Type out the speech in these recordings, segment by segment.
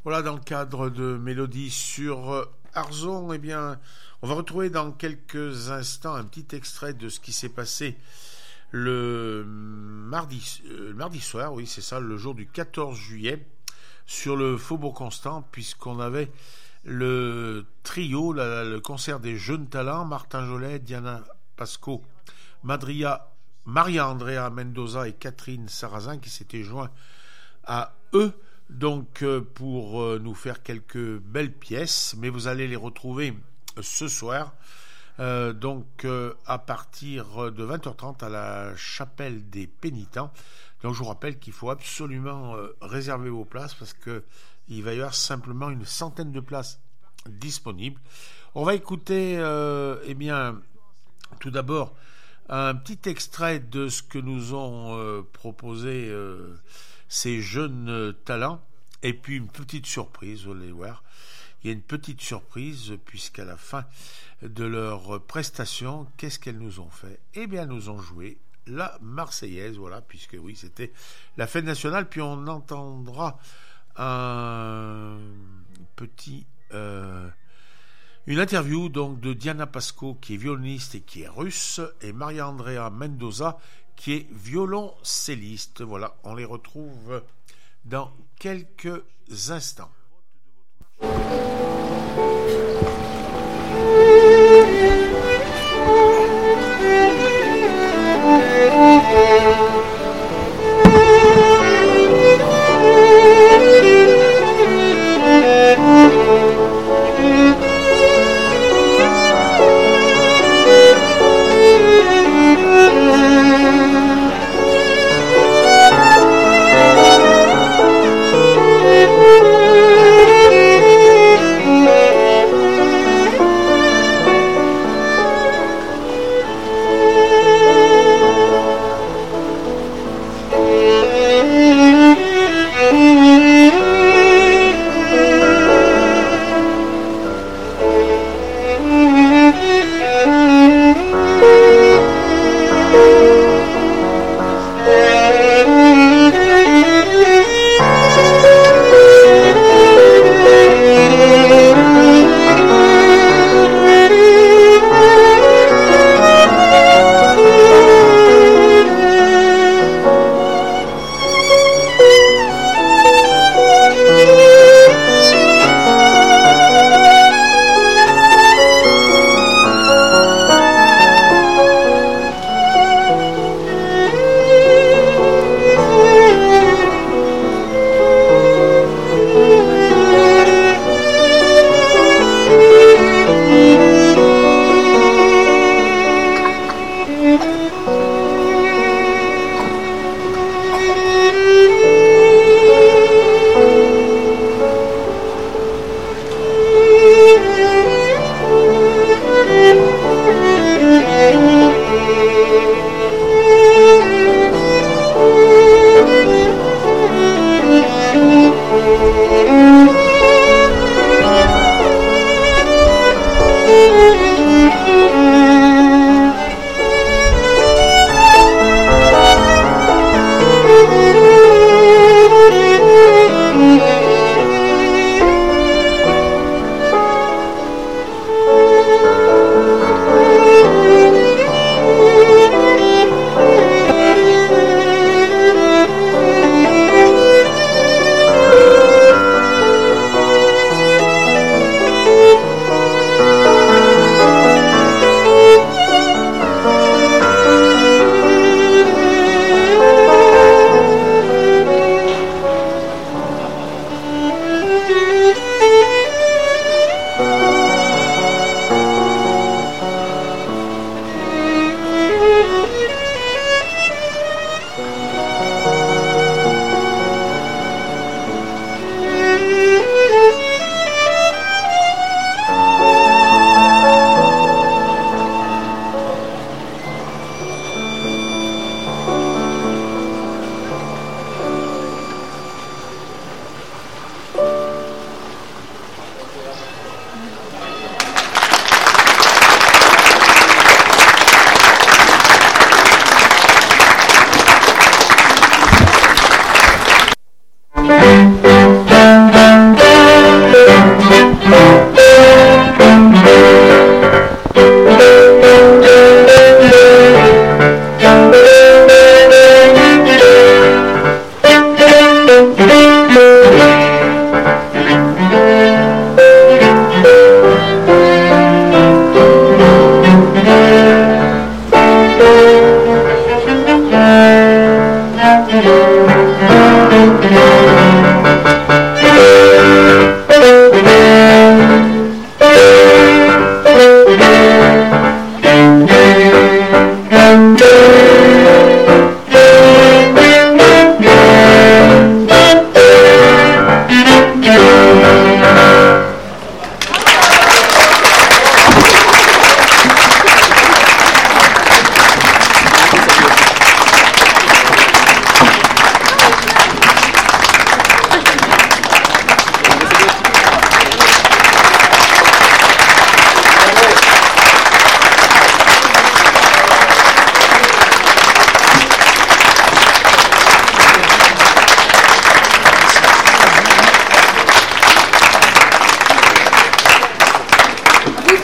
Voilà, dans le cadre de Mélodie sur Arzon, eh bien, on va retrouver dans quelques instants un petit extrait de ce qui s'est passé le mardi soir, oui, c'est ça, le jour du 14 juillet, sur le Faubourg Constant, puisqu'on avait le trio, le concert des jeunes talents, Martin Jolet, Diana Pasco, Maria-Andrea Mendoza et Catherine Sarrazin qui s'étaient joints à eux, donc pour nous faire quelques belles pièces, mais vous allez les retrouver ce soir, à partir de 20h30 à la chapelle des pénitents. Donc je vous rappelle qu'il faut absolument réserver vos places parce que il va y avoir simplement une centaine de places disponibles. On va écouter tout d'abord un petit extrait de ce que nous ont proposé ces jeunes talents, et puis une petite surprise, vous allez voir. Il y a une petite surprise, puisqu'à la fin de leur prestation, qu'est-ce qu'elles nous ont fait? Eh bien, nous ont joué la Marseillaise, voilà, puisque oui, c'était la fête nationale, puis on entendra une interview donc de Diana Pasco, qui est violoniste et qui est russe, et Maria-Andrea Mendoza, qui est violoncelliste. Voilà, on les retrouve dans quelques instants.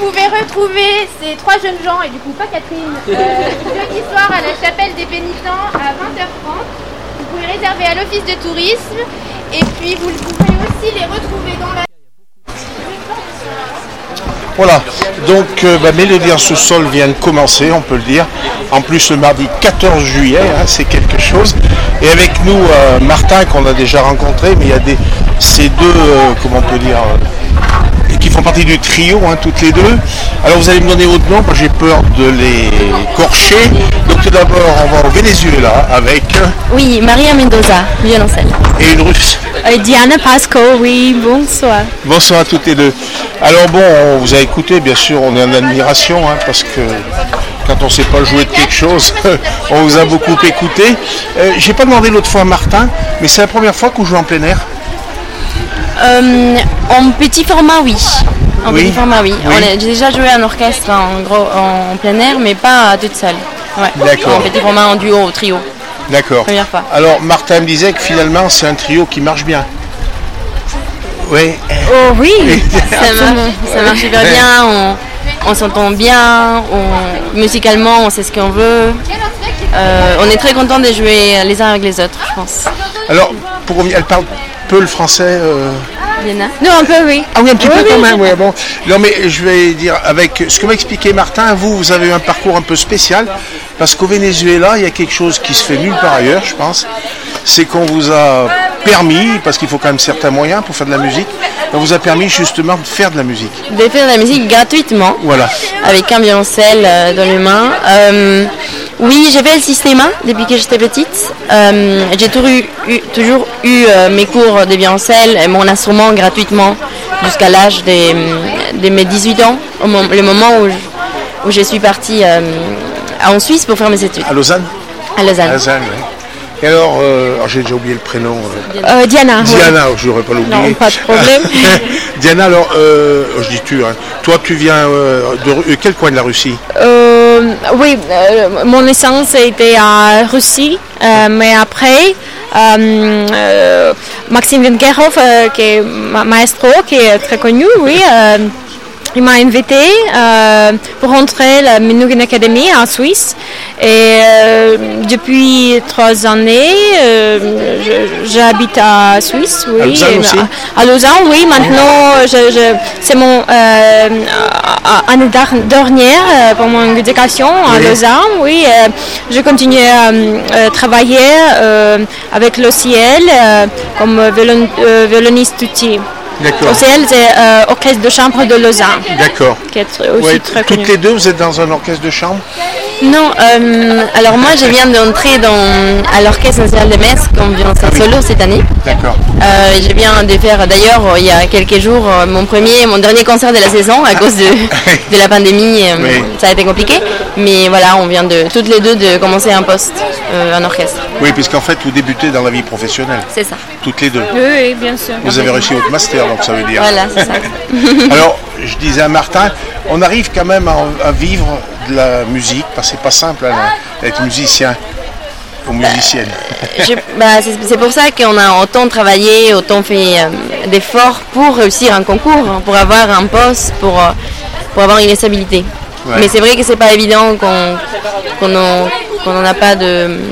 pouvez retrouver ces 3 jeunes gens, et du coup pas Catherine, jeudi soir à la chapelle des pénitents à 20h30. Vous pouvez réserver à l'office de tourisme, et puis vous pouvez aussi les retrouver dans la... Voilà, donc Mélodie en sous-sol vient de commencer, on peut le dire. En plus, le mardi 14 juillet, c'est quelque chose. Et avec nous, Martin, qu'on a déjà rencontré, mais il y a ces deux, comment on peut dire, qui font partie du trio, toutes les deux. Alors vous allez me donner votre nom, moi j'ai peur de les corcher. Donc tout d'abord, on va au Venezuela avec... Oui, Maria Mendoza, violoncelle. Et une russe. Diana Pasco, oui, bonsoir. Bonsoir à toutes les deux. Alors bon, on vous a écouté, bien sûr, on est en admiration, parce que quand on ne sait pas jouer de quelque chose, on vous a beaucoup écouté. J'ai pas demandé l'autre fois à Martin, mais c'est la première fois qu'on joue en plein air. En petit format, oui. Petit format, oui. Oui. J'ai déjà joué en orchestre, en plein air, mais pas toute seule. Ouais. D'accord. En petit format, en duo, au trio. D'accord. Première fois. Alors, Martin me disait que finalement, c'est un trio qui marche bien. Oui. Oh oui, ça marche super bien. On s'entend bien. Musicalement, on sait ce qu'on veut. On est très content de jouer les uns avec les autres, je pense. Alors, elle parle peu le français Diana ? Non, un peu, oui. Ah oui, un petit peu quand même, oui. Bon. Non, mais je vais dire, avec ce que m'a expliqué Martin, vous avez eu un parcours un peu spécial, parce qu'au Venezuela, il y a quelque chose qui se fait nulle part ailleurs, je pense. C'est qu'on vous a permis, parce qu'il faut quand même certains moyens pour faire de la musique, on vous a permis justement de faire de la musique. De faire de la musique gratuitement. Voilà. Avec un violoncelle dans les mains. Oui, j'ai fait le système depuis que j'étais petite. J'ai toujours eu mes cours de violoncelle et mon instrument gratuitement jusqu'à l'âge de mes 18 ans, le moment où je suis partie en Suisse pour faire mes études. À Lausanne ? À Lausanne. À Lausanne, oui. Et alors, j'ai déjà oublié le prénom. Diana. Diana, je n'aurais pas l'oublier. Non, pas de problème. Diana, alors, je dis tu, toi tu viens de quel coin de la Russie? Oui, mon naissance était à Russie, mais après, Maxime Vengerov, qui est maestro, qui est très connu, oui, il m'a invité pour rentrer à la Menuhin Academy en Suisse. Et depuis 3 années, j'habite à Suisse, oui. À Lausanne aussi? À Lausanne, oui. Maintenant, c'est mon année dernière pour mon éducation à Lausanne, oui. Je continue à travailler avec l'OCL comme violoniste outil. D'accord. OCL, c'est Orchestre de chambre de Lausanne. D'accord. Qui est aussi très connu. Toutes les deux, vous êtes dans un orchestre de chambre? Non, alors moi je viens d'entrer à l'Orchestre national de Metz comme violoncelle solo cette année. D'accord. Je viens de faire d'ailleurs il y a quelques jours mon dernier concert de la saison à cause de la pandémie. Ça a été compliqué, mais voilà, on vient toutes les deux de commencer un poste en orchestre. Oui, puisqu'en fait vous débutez dans la vie professionnelle. C'est ça. Toutes les deux. Oui, bien sûr. Vous avez réussi votre master, donc ça veut dire. Voilà, c'est ça. Alors, je disais à Martin, on arrive quand même à vivre de la musique, parce que c'est pas simple d'être musicien ou musicienne. C'est pour ça qu'on a autant travaillé, autant fait d'efforts pour réussir un concours, pour avoir un poste, pour avoir une stabilité. Ouais. Mais c'est vrai que c'est pas évident qu'on n'en a pas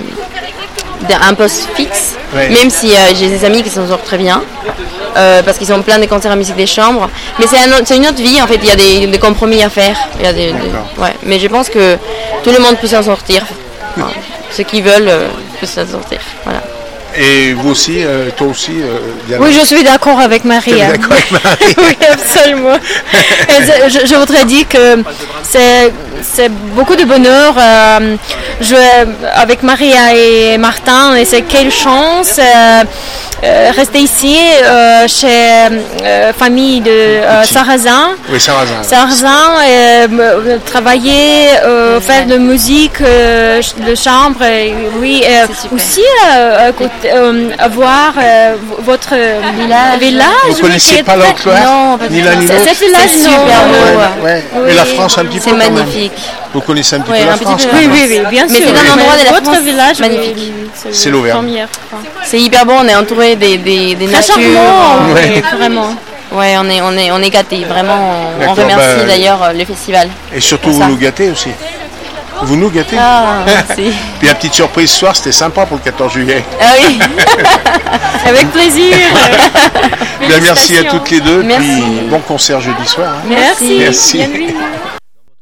un poste fixe, même si j'ai des amis qui s'en sortent très bien. Parce qu'ils ont plein de concerts à musique des chambres, mais c'est une autre vie en fait. Il y a des compromis à faire. Mais je pense que tout le monde peut s'en sortir. Enfin, ceux qui veulent peuvent s'en sortir. Voilà. Et vous aussi, toi aussi, Diana? Oui, je suis d'accord avec Marie. D'accord avec Marie. Oui, absolument. je voudrais dire que c'est beaucoup de bonheur jouer avec Maria et Martin, et c'est quelle chance rester ici chez famille de Sarrazin. Oui, Sarrazin. Sarrazin, travailler, faire de musique de chambre, oui, aussi avoir votre village. Vous ne connaissez pas l'Haute-Loire, ni l'un ni l'autre? C'est super beau. Ouais. Et la France un petit peu. C'est magnifique. Vous connaissez un petit peu la France? Oui, bien sûr. Mais c'est un endroit de la France. Votre village magnifique. C'est l'Auvergne. C'est hyper beau, on est entouré des natures. Charmant, vraiment. Ouais, on est gâtés, vraiment. On remercie d'ailleurs le festival. Et surtout, vous nous gâtez aussi. Vous nous gâtez. Ah, merci. Puis la petite surprise ce soir, c'était sympa pour le 14 juillet. Ah oui, avec plaisir. Bien, merci à toutes les deux. Merci. Puis bon concert jeudi soir. Hein. Merci. Merci. Bienvenue.